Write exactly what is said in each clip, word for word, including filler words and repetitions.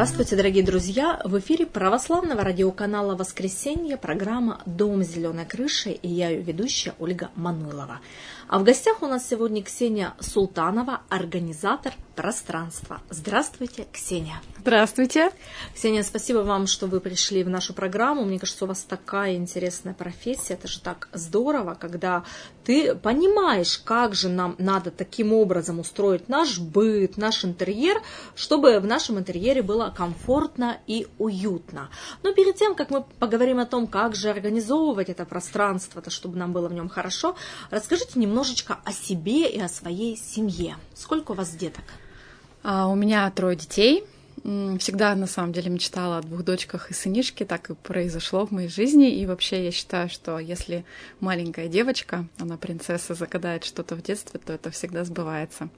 Здравствуйте, дорогие друзья! В эфире православного радиоканала «Воскресенье» программа «Дом с зеленой крышей» и я ее ведущая Ольга Мануйлова. А в гостях у нас сегодня Ксения Султанова, организатор пространства. Здравствуйте, Ксения! Здравствуйте! Ксения, спасибо вам, что вы пришли в нашу программу. Мне кажется, у вас такая интересная профессия. Это же так здорово, когда ты понимаешь, как же нам надо таким образом устроить наш быт, наш интерьер, чтобы в нашем интерьере было комфортно и уютно. Но перед тем, как мы поговорим о том, как же организовывать это пространство, чтобы нам было в нем хорошо, расскажите немножечко о себе и о своей семье. Сколько у вас деток? А, у меня трое детей. Всегда, на самом деле, мечтала о двух дочках и сынишке, так и произошло в моей жизни. И вообще я считаю, что если маленькая девочка, она принцесса, загадает что-то в детстве, то это всегда сбывается.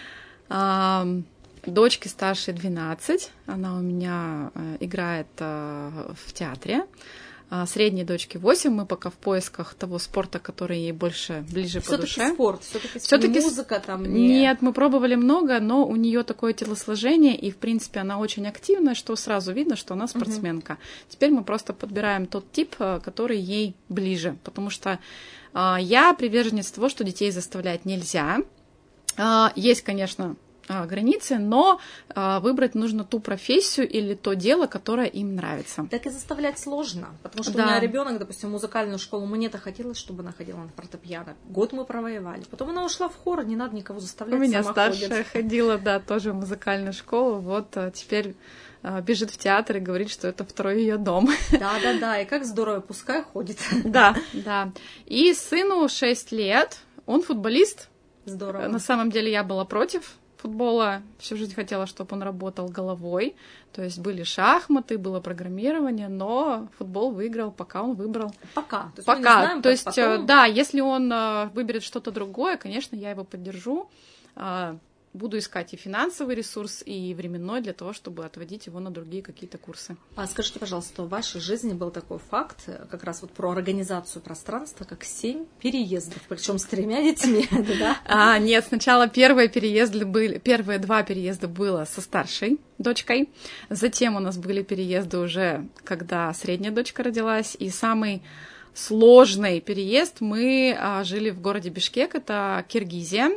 А, дочке старшей двенадцать, она у меня играет в театре. Средней дочке восемь, мы пока в поисках того спорта, который ей больше ближе по душе. Все-таки спорт, все-таки всё-таки музыка там не... Нет, мы пробовали много, но у нее такое телосложение, и, в принципе, она очень активная, что сразу видно, что она спортсменка. Угу. Теперь мы просто подбираем тот тип, который ей ближе, потому что э, я приверженец того, что детей заставлять нельзя. Э, есть, конечно, границы, но а, выбрать нужно ту профессию или то дело, которое им нравится. Так и заставлять сложно, потому что да. у меня ребенок, допустим, в музыкальную школу, мне-то хотелось, чтобы она ходила на фортепиано. Год мы провоевали. Потом она ушла в хор, не надо никого заставлять. У меня сама старшая ходит. ходила, да, тоже в музыкальную школу. Вот а, теперь а, бежит в театр и говорит, что это второй ее дом. Да, да, да. И как здорово, пускай ходит. Да, да. И сыну шесть лет, он футболист. Здорово. На самом деле я была против футбола, всю жизнь хотела, чтобы он работал головой, то есть были шахматы, было программирование, но футбол выиграл, пока он выбрал. Пока. То есть пока. Мы не знаем, то есть, потом... да, если он выберет что-то другое, конечно, я его поддержу. Буду искать и финансовый ресурс, и временной для того, чтобы отводить его на другие какие-то курсы. А скажите, пожалуйста, в вашей жизни был такой факт, как раз вот про организацию пространства, как семь переездов, причем с тремя детьми, да? А, нет, сначала первые переезды были, первые два переезда было со старшей дочкой, затем у нас были переезды уже, когда средняя дочка родилась, и самый сложный переезд мы а, жили в городе Бишкек, это Киргизия.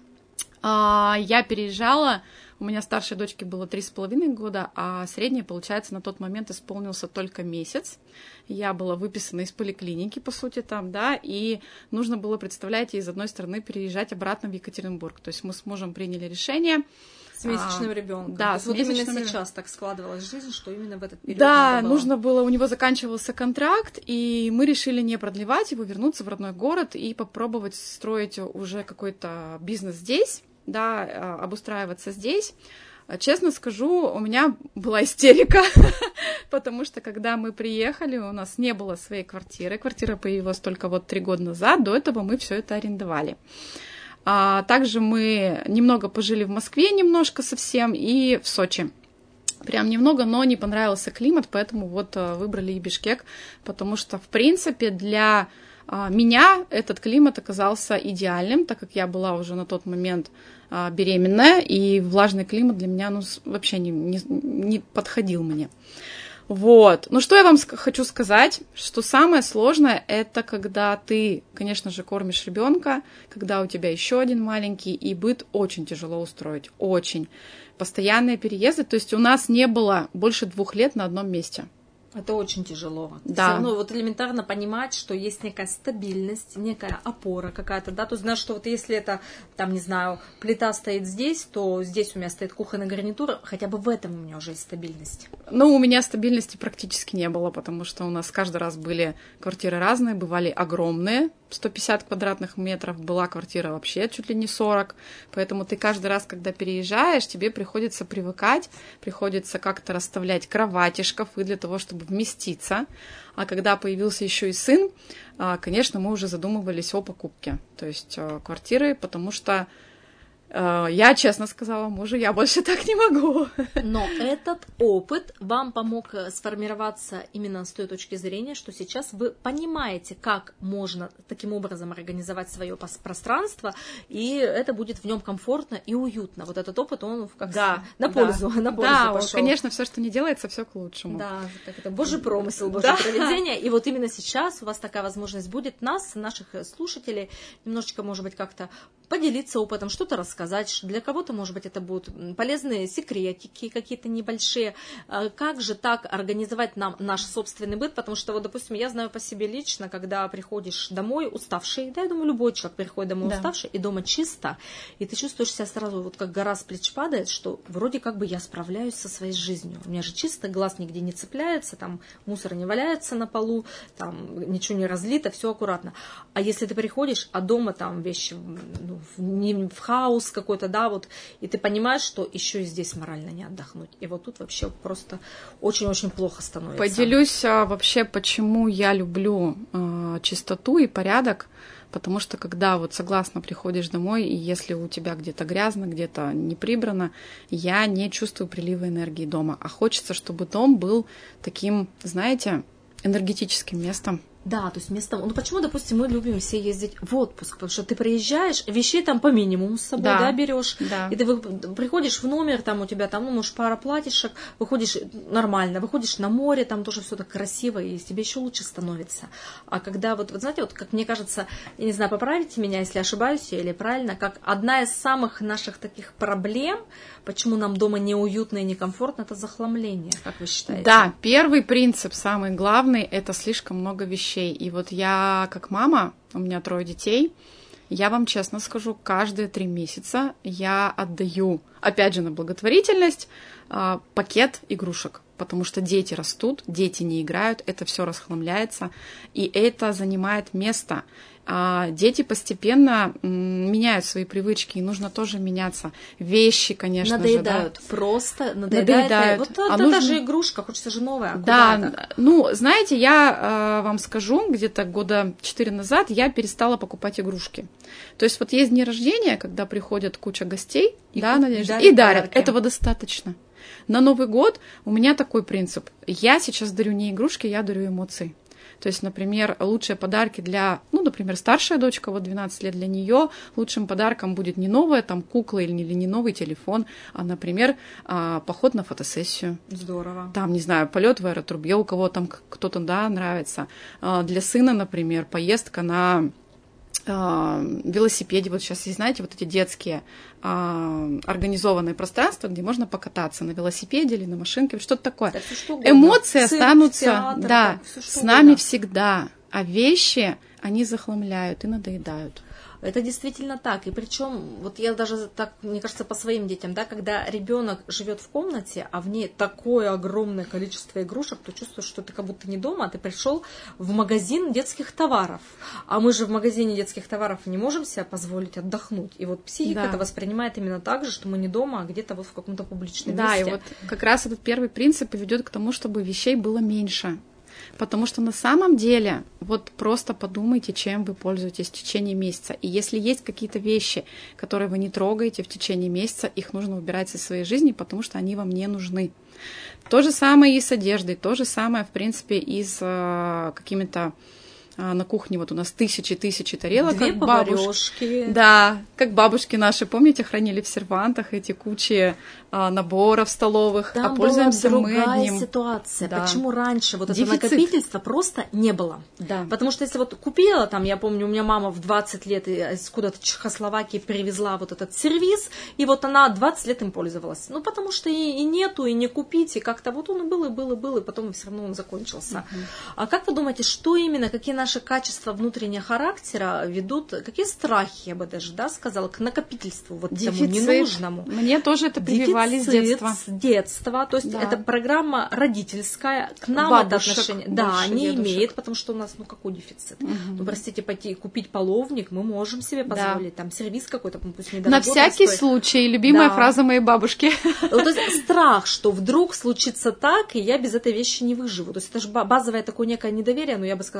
Я переезжала, у меня старшей дочке было три с половиной года, а средней, получается, на тот момент исполнился только месяц. Я была выписана из поликлиники, по сути, там, да, и нужно было, представляете, из одной стороны переезжать обратно в Екатеринбург. То есть мы с мужем приняли решение. С месячным а, ребенком. Да, с вот именно сейчас так складывалась жизнь, что именно в этот период. Да, было. нужно было, у него заканчивался контракт, и мы решили не продлевать его, вернуться в родной город и попробовать строить уже какой-то бизнес здесь. Да, обустраиваться здесь. Честно скажу, у меня была истерика, потому что когда мы приехали, у нас не было своей квартиры. Квартира появилась только вот три года назад, до этого мы все это арендовали. А также мы немного пожили в Москве, немножко совсем, и в Сочи. Прям немного, но не понравился климат, поэтому вот выбрали и Бишкек, потому что, в принципе, для меня этот климат оказался идеальным, так как я была уже на тот момент беременная, и влажный климат для меня ну, вообще не, не, не подходил мне. Вот. Ну, что я вам хочу сказать, что самое сложное, это когда ты, конечно же, кормишь ребенка, когда у тебя еще один маленький, и быт очень тяжело устроить, очень. Постоянные переезды, то есть у нас не было больше двух лет на одном месте. Это очень тяжело. Да. Все равно вот элементарно понимать, что есть некая стабильность, некая опора какая-то, да, то есть знаешь, что вот если это, там, не знаю, плита стоит здесь, то здесь у меня стоит кухонная гарнитура, хотя бы в этом у меня уже есть стабильность. Ну, у меня стабильности практически не было, потому что у нас каждый раз были квартиры разные, бывали огромные, сто пятьдесят квадратных метров, была квартира вообще чуть ли не сорок, поэтому ты каждый раз, когда переезжаешь, тебе приходится привыкать, приходится как-то расставлять кровати, шкафы для того, чтобы вместиться. А когда появился еще и сын, конечно, мы уже задумывались о покупке, то есть квартиры, потому что Я честно сказала мужу, я больше так не могу. Но этот опыт вам помог сформироваться именно с той точки зрения, что сейчас вы понимаете, как можно таким образом организовать свое пространство, и это будет в нем комфортно и уютно. Вот этот опыт, он как да, на пользу, да. на пользу да, пошел. Конечно, все, что не делается, все к лучшему. Да, как это Божий промысел, Божье да. провидение. И вот именно сейчас у вас такая возможность будет нас, наших слушателей, немножечко, может быть, как-то поделиться опытом, что-то рассказать. Для кого-то, может быть, это будут полезные секретики какие-то небольшие. Как же так организовать нам наш собственный быт? Потому что, вот, допустим, я знаю по себе лично, когда приходишь домой уставший, да, я думаю, любой человек приходит домой да. уставший, и дома чисто, и ты чувствуешь себя сразу, вот как гора с плеч падает, что вроде как бы я справляюсь со своей жизнью. У меня же чисто, глаз нигде не цепляется, там мусор не валяется на полу, там ничего не разлито, все аккуратно. А если ты приходишь, а дома там вещи, ну, не в хаос какой-то, да, вот, и ты понимаешь, что еще и здесь морально не отдохнуть. И вот тут вообще просто очень-очень плохо становится. Поделюсь а, вообще, почему я люблю а, чистоту и порядок, потому что когда вот согласно приходишь домой, и если у тебя где-то грязно, где-то не прибрано, я не чувствую прилива энергии дома, а хочется, чтобы дом был таким, знаете, энергетическим местом. Да, то есть место... Ну, почему, допустим, мы любим все ездить в отпуск? Потому что ты приезжаешь, вещей там по минимуму с собой, да, да берешь. Да. И ты приходишь в номер, там у тебя там, ну, может, пара платьишек, выходишь нормально, выходишь на море, там тоже все так красиво, и тебе еще лучше становится. А когда вот, вот знаете, вот как мне кажется, я не знаю, поправите меня, если ошибаюсь или правильно, как одна из самых наших таких проблем, почему нам дома неуютно и некомфортно, это захламление, как вы считаете? Да, первый принцип, самый главный, это слишком много вещей. И вот я, как мама, у меня трое детей, я вам честно скажу, каждые три месяца я отдаю, опять же, на благотворительность пакет игрушек, потому что дети растут, дети не играют, это все расхламляется, и это занимает место. А дети постепенно меняют свои привычки, и нужно тоже меняться. Вещи, конечно надоедают, же. Да? Просто надоедают. надоедают. Вот а это нужно... же игрушка, хочется же новая. Да, так? Ну, знаете, я э, вам скажу, где-то года четыре назад я перестала покупать игрушки. То есть вот есть дни рождения, когда приходят куча гостей, и, да, и, дарят, и дарят. Подарки. Этого достаточно. На Новый год у меня такой принцип. Я сейчас дарю не игрушки, я дарю эмоции. То есть, например, лучшие подарки для, ну, например, старшая дочка, вот двенадцать лет, для нее лучшим подарком будет не новая там кукла или не, или не новый телефон, а, например, поход на фотосессию. Здорово. Там, не знаю, полет в аэротрубе, у кого там кто-то, да, нравится. Для сына, например, поездка на велосипеде. Вот сейчас есть, знаете, вот эти детские а, организованные пространства, где можно покататься на велосипеде или на машинке, что-то такое. Так, что эмоции цирк, останутся театр, да, так, с нами угодно. Всегда, а вещи, они захламляют и надоедают. Это действительно так. И причем, вот я даже так, мне кажется, по своим детям, да, когда ребенок живет в комнате, а в ней такое огромное количество игрушек, то чувствуешь, что ты как будто не дома, а ты пришел в магазин детских товаров. А мы же в магазине детских товаров не можем себе позволить отдохнуть. И вот психика да. это воспринимает именно так же, что мы не дома, а где-то вот в каком-то публичном да, месте. Да, и вот как раз этот первый принцип ведет к тому, чтобы вещей было меньше. Потому что на самом деле, вот просто подумайте, чем вы пользуетесь в течение месяца. И если есть какие-то вещи, которые вы не трогаете в течение месяца, их нужно убирать из своей жизни, потому что они вам не нужны. То же самое и с одеждой, то же самое, в принципе, и с э, какими-то э, на кухне. Вот у нас тысячи-тысячи тарелок. Две как поварёшки. Да, как бабушки наши, помните, хранили в сервантах эти кучи наборов столовых, там а пользуемся была мы другая одним. ситуация. Да. Почему раньше вот Дефицит. это накопительство просто не было? Да. Потому что если вот купила, там, я помню, у меня мама в двадцать лет из куда-то Чехословакии привезла вот этот сервиз, и вот она двадцать лет им пользовалась. Ну, потому что и, и нету, и не купить, и как-то вот он и был, и был, и был, и потом все равно он закончился. Uh-huh. А как вы думаете, что именно, какие наши качества внутреннего характера ведут, какие страхи, я бы даже, да, сказала, к накопительству, вот Дефицит. Тому ненужному? Мне тоже это прививали. С детства. С детства, то есть да. это программа родительская, к нам бабушек, это отношение, да, не дедушек. имеет, потому что у нас, ну, какой дефицит? Угу. Ну, простите, пойти купить половник, мы можем себе позволить, да. там, сервис какой-то, пусть недорогой. На всякий стоит. Случай, любимая да. фраза моей бабушки. Ну, то есть страх, что вдруг случится так, и я без этой вещи не выживу. То есть это же базовое такое некое недоверие, но я бы сказала, даже недоверие,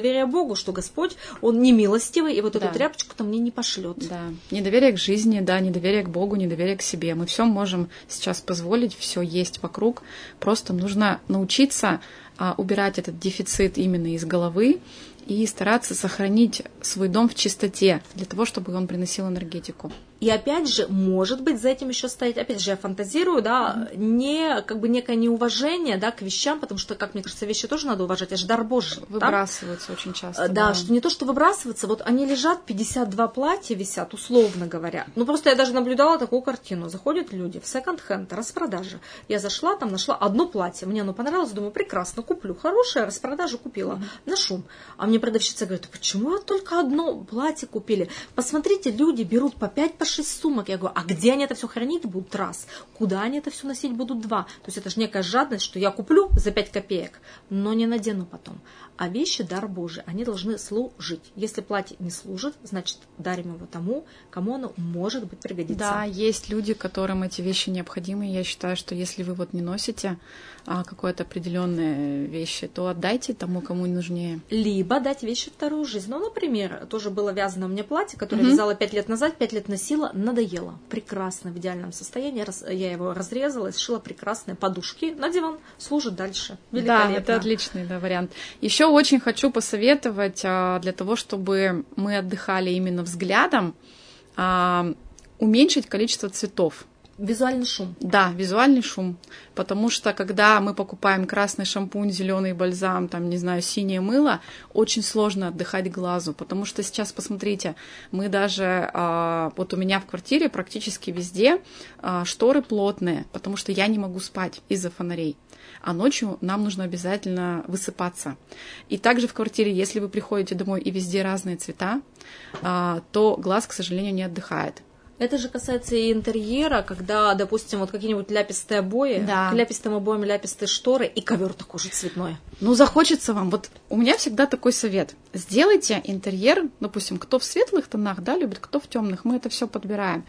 недоверие Богу, что Господь, Он не милостивый, и вот Да. эту тряпочку-то мне не пошлет. Да, недоверие к жизни, да, недоверие к Богу, недоверие к себе. Мы все можем сейчас позволить, все есть вокруг. Просто нужно научиться а, убирать этот дефицит именно из головы и стараться сохранить свой дом в чистоте для того, чтобы он приносил энергетику. И опять же, может быть, за этим еще стоит, опять же, я фантазирую, да, mm-hmm. не, как бы некое неуважение, да, к вещам, потому что, как мне кажется, вещи тоже надо уважать, это же дар Божий. Выбрасываются да? очень часто. Да, да, что не то, что выбрасываться, вот они лежат, пятьдесят два платья висят, условно говоря. Ну, просто я даже наблюдала такую картину. Заходят люди в секонд-хенд, распродажа. Я зашла, там нашла одно платье, мне оно понравилось, думаю, прекрасно, куплю. Хорошее, распродажу купила, mm-hmm. ношу. А мне продавщица говорит, почему вы только одно платье купили? Посмотрите, люди берут по пять, по шесть сумок. Я говорю, а где они это все хранить будут? Раз. Куда они это все носить будут? Два. То есть это же некая жадность, что я куплю за пять копеек, но не надену потом. А вещи дар Божий, они должны служить. Если платье не служит, значит дарим его тому, кому оно может быть пригодится. Да, есть люди, которым эти вещи необходимы. Я считаю, что если вы вот не носите а, какое-то определенные вещи, то отдайте тому, кому нужнее. Либо дать вещи вторую жизнь. Ну, например, тоже было вязано у меня платье, которое Mm-hmm. я вязала пять лет назад, пять лет носила, надоело. Прекрасно, в идеальном состоянии. Я его разрезала и сшила прекрасные подушки на диван. Служит дальше. Великолепно. Да, это отличный да, вариант. Еще очень хочу посоветовать а, для того, чтобы мы отдыхали именно взглядом, а, уменьшить количество цветов. Визуальный шум. Да, визуальный шум. Потому что, когда мы покупаем красный шампунь, зеленый бальзам, там, не знаю, синее мыло, очень сложно отдыхать глазу. Потому что сейчас, посмотрите, мы даже, а, вот у меня в квартире практически везде а, шторы плотные, потому что я не могу спать из-за фонарей. А ночью нам нужно обязательно высыпаться. И также в квартире, если вы приходите домой и везде разные цвета, а, то глаз, к сожалению, не отдыхает. Это же касается и интерьера, когда, допустим, вот какие-нибудь ляпистые обои, да. к ляпистым обоям ляпистые шторы и ковер такой же цветной. Ну, захочется вам. Вот у меня всегда такой совет. Сделайте интерьер, допустим, кто в светлых тонах, да, любит, кто в темных. Мы это все подбираем.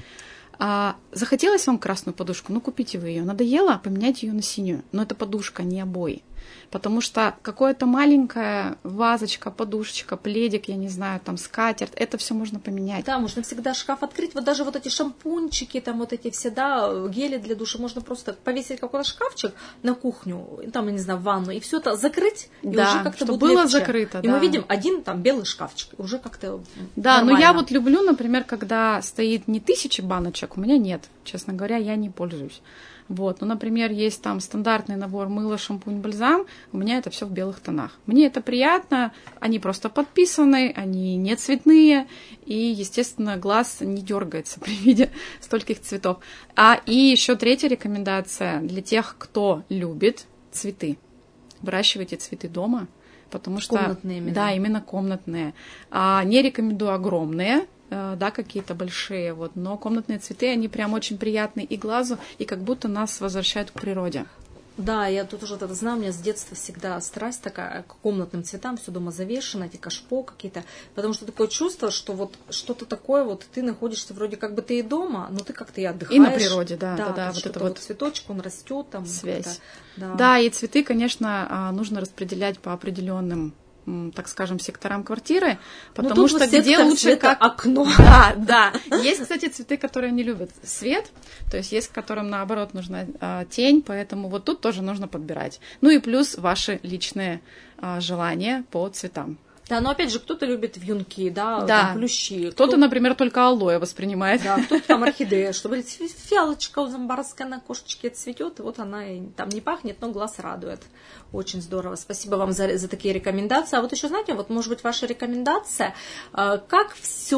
А, захотелось вам красную подушку, ну, купите вы ее. Надоело, поменяйте ее на синюю. Но это подушка, не обои. Потому что какое-то маленькая вазочка, подушечка, пледик, я не знаю, там скатерть, это все можно поменять. Да, можно всегда шкаф открыть. Вот даже вот эти шампунчики, там вот эти все, да, гели для душа, можно просто повесить какой-то шкафчик на кухню, там, я не знаю, в ванну, и все это закрыть, и да, уже как-то чтобы будет было легче. закрыто. И да. мы видим один там белый шкафчик, уже как-то Да, нормально. но я вот люблю, например, когда стоит не тысячи баночек, у меня нет, честно говоря, я не пользуюсь. Вот, ну, например, есть там стандартный набор мыла, шампунь, бальзам, у меня это все в белых тонах. Мне это приятно, они просто подписаны, они не цветные, и, естественно, глаз не дергается при виде стольких цветов. А и еще третья рекомендация для тех, кто любит цветы. Выращивайте цветы дома, потому что... Комнатные именно. Да, именно комнатные. А, не рекомендую огромные, да, какие-то большие, вот, но комнатные цветы, они прям очень приятные и глазу, и как будто нас возвращают к природе. Да, я тут уже это знаю, у меня с детства всегда страсть такая к комнатным цветам, все дома завешено, эти кашпо какие-то, потому что такое чувство, что вот что-то такое, вот ты находишься вроде как бы ты и дома, но ты как-то и отдыхаешь. И на природе, да, да, да, да, вот вот это вот вот цветочек, он растет там. Связь. Да. да, и цветы, конечно, нужно распределять по определенным, так скажем, секторам квартиры, потому ну, что где лучше как окно. Да, да. Есть, кстати, цветы, которые не любят свет, то есть есть, которым наоборот нужна а, тень, поэтому вот тут тоже нужно подбирать. Ну и плюс ваши личные а, желания по цветам. Да, но опять же, кто-то любит вьюнки, да, да. Там, плющи. Кто-то, кто... например, только алоэ воспринимает. Да, кто-то там орхидея, чтобы фиалочка у замбарская на кошечке цветет, и вот она там не пахнет, но глаз радует. Очень здорово. Спасибо вам за, за такие рекомендации. А вот еще, знаете, вот может быть ваша рекомендация, как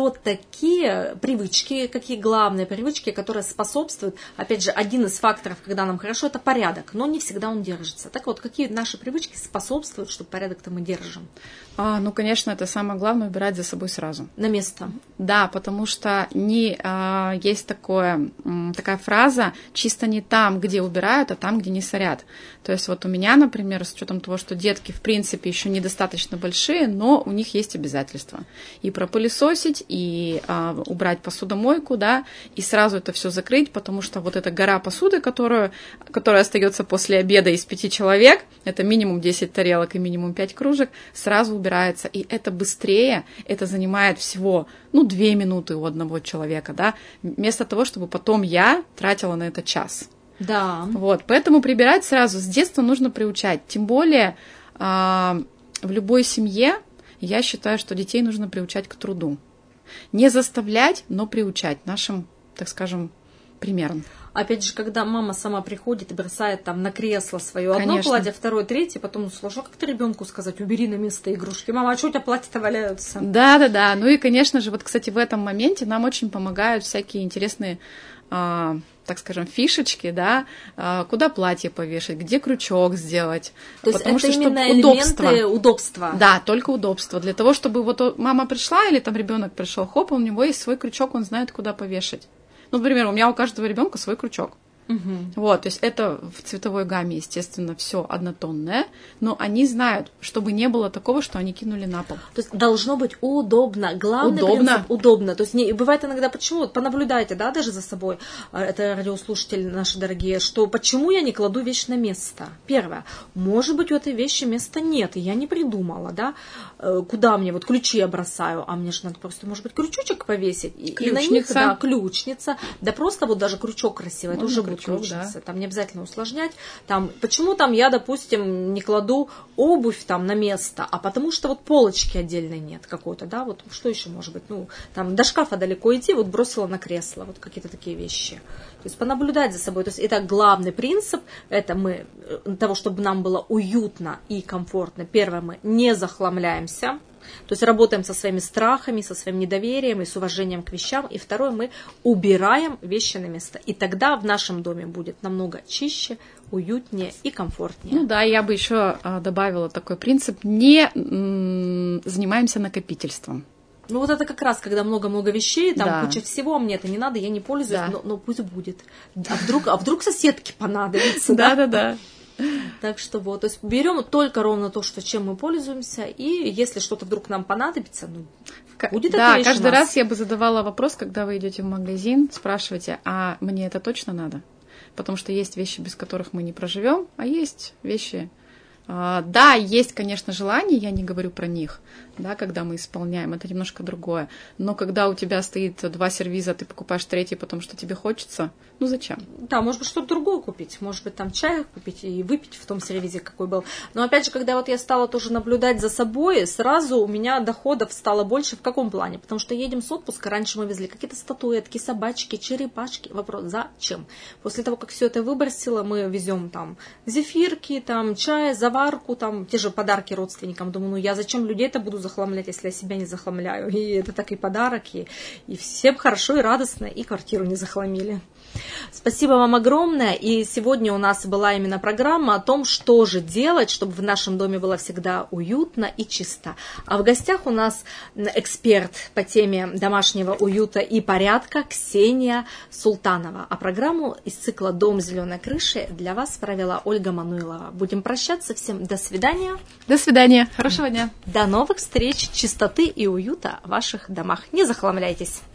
все-таки привычки, какие главные привычки, которые способствуют, опять же, один из факторов, когда нам хорошо, это порядок, но не всегда он держится. Так вот, какие наши привычки способствуют, чтобы порядок-то мы держим? А, ну, конечно, это самое главное, убирать за собой сразу. На место. Да, потому что не, а, есть такое, такая фраза «чисто не там, где убирают, а там, где не сорят». То есть вот у меня, например, с учетом того, что детки, в принципе, еще недостаточно большие, но у них есть обязательства. И пропылесосить, и а, убрать посудомойку, да, и сразу это все закрыть, потому что вот эта гора посуды, которую, которая остается после обеда из пяти человек, это минимум десять тарелок и минимум пять кружек, сразу убирается убираться. И это быстрее, это занимает всего, ну, две минуты у одного человека, да, вместо того, чтобы потом я тратила на это час. Да. Вот, поэтому прибирать сразу с детства нужно приучать. Тем более в любой семье я считаю, что детей нужно приучать к труду. Не заставлять, но приучать нашим, так скажем, примером. Опять же, когда мама сама приходит и бросает там на кресло свое одно Конечно. платье, второе, третье, потом ну, сложно как-то ребенку сказать, убери на место игрушки. Мама, а что у тебя платья-то валяются? Да, да, да. Ну и, конечно же, вот, кстати, в этом моменте нам очень помогают всякие интересные, а, так скажем, фишечки, да, а, куда платье повешать, где крючок сделать. То есть потому это что, именно удобство. элементы удобства. Да, только удобство. Для того, чтобы вот мама пришла или там ребенок пришел, хоп, у него есть свой крючок, он знает, куда повешать. Ну, например, у меня у каждого ребенка свой крючок. Угу. Вот, то есть это в цветовой гамме, естественно, все однотонное, но они знают, чтобы не было такого, что они кинули на пол. То есть должно быть удобно. Главный удобно. принцип удобно. То есть не, бывает иногда, почему, вот понаблюдайте, да, даже за собой, это радиослушатели наши дорогие, что почему я не кладу вещь на место. Первое, может быть, у этой вещи места нет, и я не придумала, да, куда мне, вот ключи я бросаю, а мне же надо просто, может быть, крючочек повесить. И, и на них, да, ключница, да просто вот даже крючок красивый, это уже будет ключница, да. Там не обязательно усложнять. Там, почему там я, допустим, не кладу обувь там на место, а потому что вот полочки отдельной нет какой-то, да, вот что еще может быть, ну, там до шкафа далеко идти, вот бросила на кресло, вот какие-то такие вещи. То есть понаблюдать за собой. То есть это главный принцип, это мы, того, чтобы нам было уютно и комфортно. Первое, мы не захламляемся. То есть работаем со своими страхами, со своим недоверием и с уважением к вещам. И второе, мы убираем вещи на место. И тогда в нашем доме будет намного чище, уютнее и комфортнее. Ну да, я бы еще добавила такой принцип. Не м- занимаемся накопительством. Ну вот это как раз, когда много-много вещей, там да. куча всего, мне это не надо, я не пользуюсь, да. но, но пусть будет. А вдруг, а вдруг соседке понадобится? Да-да-да. Так что вот, то есть берем только ровно то, что, чем мы пользуемся, и если что-то вдруг нам понадобится, ну, будет да, это вещь каждый у нас. раз я бы задавала вопрос, когда вы идете в магазин, спрашиваете, а мне это точно надо? Потому что есть вещи, без которых мы не проживем, а есть вещи... Да, есть, конечно, желания, я не говорю про них, да, когда мы исполняем, это немножко другое. Но когда у тебя стоит два сервиза, ты покупаешь третий, потому что тебе хочется, ну зачем? Да, может быть, что-то другое купить, может быть, там чай купить и выпить в том сервизе, какой был. Но опять же, когда вот я стала тоже наблюдать за собой, сразу у меня доходов стало больше в каком плане? Потому что едем с отпуска, раньше мы везли какие-то статуэтки, собачки, черепашки. Вопрос, зачем? После того, как все это выбросила, мы везем там зефирки, там чай, заварку, там те же подарки родственникам. Думаю, ну я зачем людей это буду захламлять, если я себя не захламляю? И это так и подарок, и, и всем хорошо и радостно, и квартиру не захламили. Спасибо вам огромное. И сегодня у нас была именно программа о том, что же делать, чтобы в нашем доме было всегда уютно и чисто. А в гостях у нас эксперт по теме домашнего уюта и порядка Ксения Султанова. А программу из цикла «Дом зеленой крыши» для вас провела Ольга Мануилова. Будем прощаться. Всем до свидания. До свидания. Хорошего дня. До новых встреч. Чистоты и уюта в ваших домах. Не захламляйтесь.